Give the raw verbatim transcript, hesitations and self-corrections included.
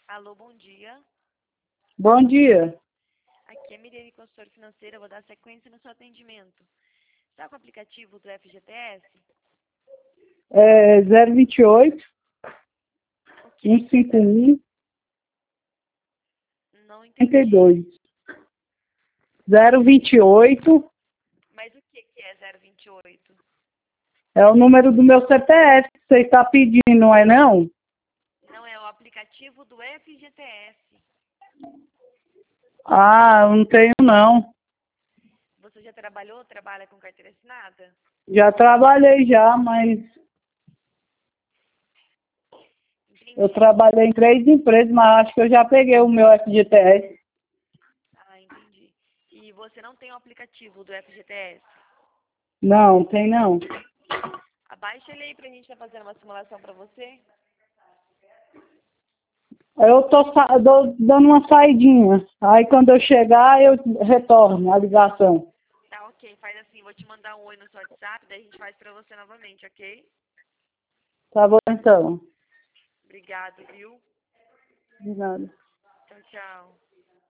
Alô, bom dia. Bom dia. Aqui é Miriane, consultora financeira. Vou dar sequência no seu atendimento. Está com o aplicativo do F G T S? É zero vinte e oito, Ok. cento e cinquenta e um, Não trinta e entendi. dois. zero vinte e oito Mas o que que é zero vinte e oito? é o número do meu C P F que você está pedindo, não é não? Não, é o aplicativo do F G T S. Ah, eu não tenho não. Você já trabalhou, trabalha com carteira assinada? Já trabalhei já, mas eu Entendi. trabalhei em três empresas, mas acho que eu já peguei o meu F G T S. Ah, entendi. E você não tem o aplicativo do F G T S? Não, tem não. Abaixa ele aí pra gente estar fazendo uma simulação pra você. Eu tô sa- dou- dando uma saidinha. Aí quando eu chegar, eu retorno a ligação. Tá, ok. Faz assim, vou te mandar um oi no seu WhatsApp, daí a gente faz pra você novamente, ok? Tá bom então. Obrigado, viu? De nada. Tchau, tchau.